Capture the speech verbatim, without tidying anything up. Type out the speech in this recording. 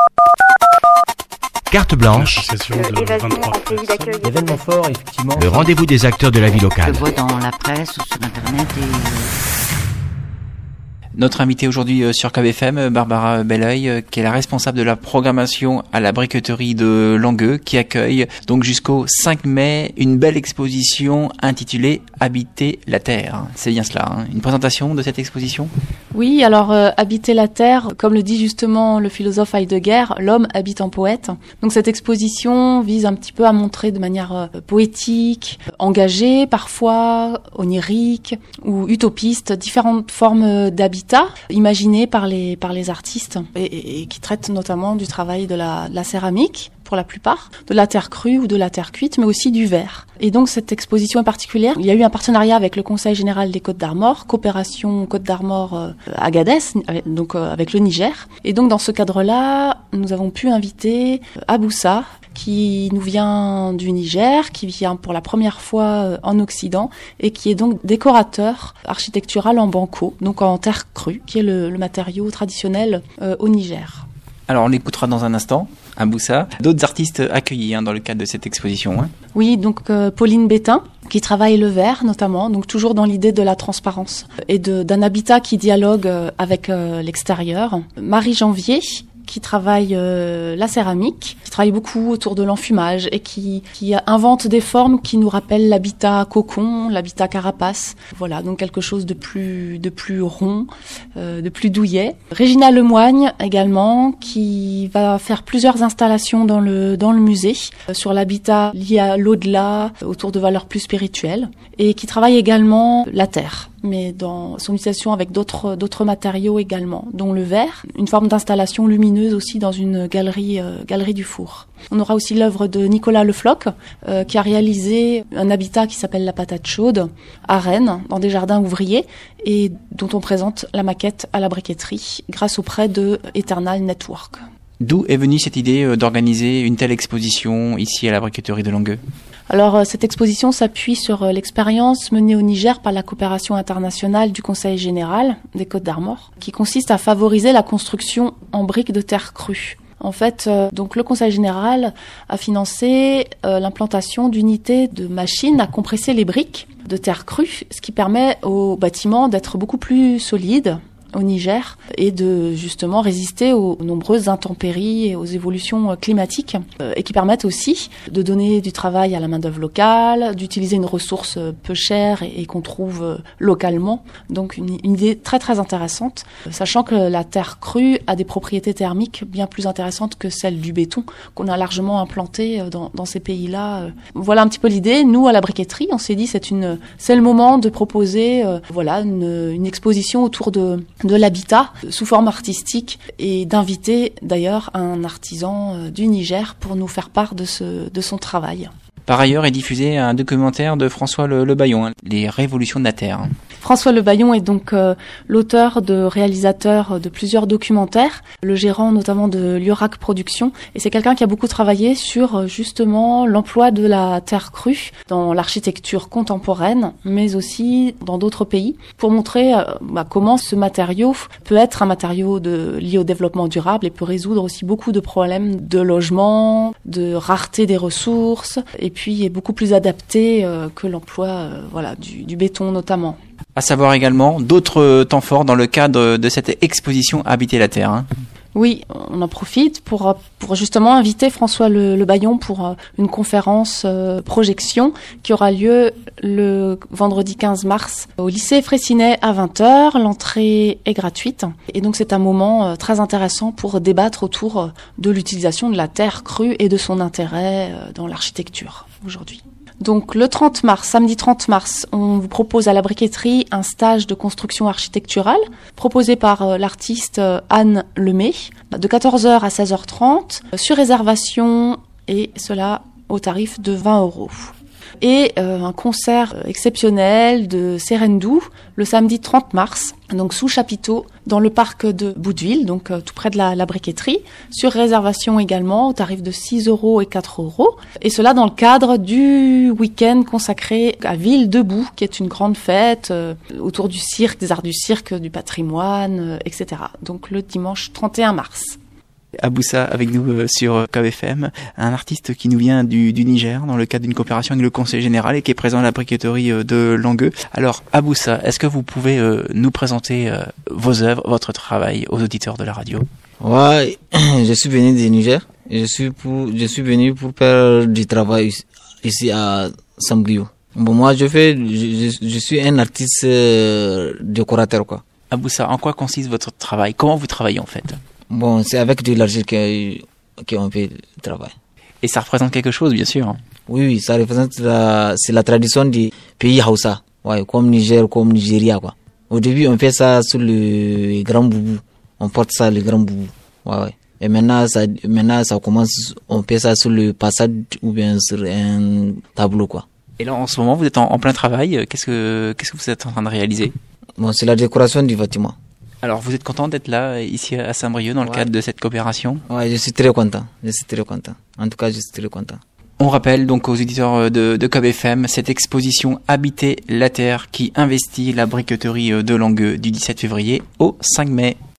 Carte blanche, événement fort, effectivement. le rendez-vous des acteurs de la vie locale. Je vois dans la presse ou sur internet et... Notre invitée aujourd'hui sur K B F M, Barbara Belleuil, qui est la responsable de la programmation à la briqueterie de Langueux, qui accueille donc jusqu'au cinq mai une belle exposition intitulée Habiter la Terre. C'est bien cela, hein. Une présentation de cette exposition ? Oui, alors euh, habiter la terre, comme le dit justement le philosophe Heidegger, l'homme habite en poète. Donc cette exposition vise un petit peu à montrer de manière euh, poétique, engagée parfois, onirique ou utopiste, différentes formes d'habitat imaginées par les par les artistes et, et, et qui traitent notamment du travail de la, de la céramique, pour la plupart, de la terre crue ou de la terre cuite, mais aussi du verre. Et donc cette exposition est particulière. Il y a eu un partenariat avec le Conseil général des Côtes d'Armor, coopération Côtes d'Armor euh, Agadez, donc euh, avec le Niger. Et donc dans ce cadre-là, nous avons pu inviter Aboussa, qui nous vient du Niger, qui vient pour la première fois en Occident et qui est donc décorateur architectural en banco, donc en terre crue, qui est le, le matériau traditionnel euh, au Niger. Alors on l'écoutera dans un instant, Aboussa. D'autres artistes accueillis hein, dans le cadre de cette exposition. Hein. Oui, donc euh, Pauline Bétain, qui travaille le verre notamment, donc toujours dans l'idée de la transparence et de, d'un habitat qui dialogue euh, avec euh, l'extérieur. Marie Janvier, qui travaille euh, la céramique, qui travaille beaucoup autour de l'enfumage et qui, qui invente des formes qui nous rappellent l'habitat cocon, l'habitat carapace. Voilà, donc quelque chose de plus, de plus rond, euh, de plus douillet. Régina Lemoigne également, qui va faire plusieurs installations dans le, dans le musée euh, sur l'habitat lié à l'au-delà, autour de valeurs plus spirituelles, et qui travaille également la terre, mais dans son utilisation avec d'autres d'autres matériaux également, dont le verre, une forme d'installation lumineuse aussi dans une galerie euh, galerie du Four. On aura aussi l'œuvre de Nicolas Le Floch, euh, qui a réalisé un habitat qui s'appelle la Patate Chaude à Rennes, dans des jardins ouvriers, et dont on présente la maquette à la briqueterie grâce au prêt de Eternal Network. D'où est venue cette idée d'organiser une telle exposition ici à la briqueterie de Langueux ? Alors, cette exposition s'appuie sur l'expérience menée au Niger par la coopération internationale du Conseil général des Côtes d'Armor, qui consiste à favoriser la construction en briques de terre crue. En fait, euh, donc le Conseil général a financé euh, l'implantation d'unités de machines à compresser les briques de terre crue, ce qui permet aux bâtiments d'être beaucoup plus solides au Niger et de justement résister aux nombreuses intempéries et aux évolutions climatiques euh, et qui permettent aussi de donner du travail à la main-d'œuvre locale, d'utiliser une ressource peu chère et, et qu'on trouve euh, localement. Donc une, une idée très très intéressante, euh, sachant que la terre crue a des propriétés thermiques bien plus intéressantes que celles du béton qu'on a largement implanté euh, dans, dans ces pays-là. Euh. Voilà un petit peu l'idée. Nous, à la briqueterie, on s'est dit c'est une c'est le moment de proposer euh, voilà une, une exposition autour de de l'habitat sous forme artistique et d'inviter d'ailleurs un artisan du Niger pour nous faire part de, ce, de son travail. Par ailleurs est diffusé un documentaire de François Le, Le Baillon, hein, Les Révolutions de la Terre. François Le Baillon est donc euh, l'auteur de réalisateur de plusieurs documentaires, le gérant notamment de Liorac Productions, et c'est quelqu'un qui a beaucoup travaillé sur justement l'emploi de la terre crue dans l'architecture contemporaine, mais aussi dans d'autres pays, pour montrer euh, bah, comment ce matériau peut être un matériau de, lié au développement durable et peut résoudre aussi beaucoup de problèmes de logement, de rareté des ressources, et puis est beaucoup plus adapté euh, que l'emploi euh, voilà, du, du béton notamment. À savoir également d'autres temps forts dans le cadre de cette exposition Habiter la Terre. Hein. Oui, on en profite pour, pour justement inviter François Le, Le Baillon pour une conférence euh, projection qui aura lieu le vendredi quinze mars au lycée Fraissinet à vingt heures. L'entrée est gratuite et donc c'est un moment euh, très intéressant pour débattre autour euh, de l'utilisation de la terre crue et de son intérêt euh, dans l'architecture aujourd'hui. Donc le trente mars, samedi trente mars, on vous propose à la briqueterie un stage de construction architecturale proposé par euh, l'artiste euh, Anne Lemay de quatorze heures à seize heures trente euh, sur réservation et cela au tarif de vingt euros. Et euh, un concert exceptionnel de Serendou le samedi trente mars, donc sous chapiteau, dans le parc de Bouteville, donc euh, tout près de la, la briqueterie, sur réservation également au tarif de six euros et quatre euros. Et cela dans le cadre du week-end consacré à Ville debout, qui est une grande fête euh, autour du cirque, des arts du cirque, du patrimoine, euh, et cetera. Donc le dimanche trente et un mars. Aboussa avec nous euh, sur K B F M, un artiste qui nous vient du, du Niger dans le cadre d'une coopération avec le Conseil général et qui est présent à la briqueterie euh, de Langueux. Alors Aboussa, est-ce que vous pouvez euh, nous présenter euh, vos œuvres, votre travail aux auditeurs de la radio? Ouais, je suis venu du Niger. Je suis pour, je suis venu pour faire du travail ici à Sambriou. Bon, moi je fais, je, je, je suis un artiste euh, décorateur quoi. Aboussa, en quoi consiste votre travail? Comment vous travaillez en fait? Bon, c'est avec de l'argile qu'on fait le travail. Et ça représente quelque chose, bien sûr. Oui, oui, ça représente la, c'est la tradition du pays Hausa, ouais, comme Niger, comme Nigeria, quoi. Au début, on fait ça sur le grand boubou. On porte ça, le grand boubou. Ouais, ouais. Et maintenant, ça, maintenant, ça commence, on fait ça sur le passage ou bien sur un tableau, quoi. Et là, en ce moment, vous êtes en, en plein travail. Qu'est-ce que, qu'est-ce que vous êtes en train de réaliser? Bon, c'est la décoration du bâtiment. Alors, vous êtes content d'être là, ici à Saint-Brieuc, dans le ouais. cadre de cette coopération? Ouais, je suis très content. Je suis très content. En tout cas, je suis très content. On rappelle donc aux auditeurs de, de K B F M cette exposition Habiter la Terre qui investit la briqueterie de Langueux du dix-sept février au cinq mai.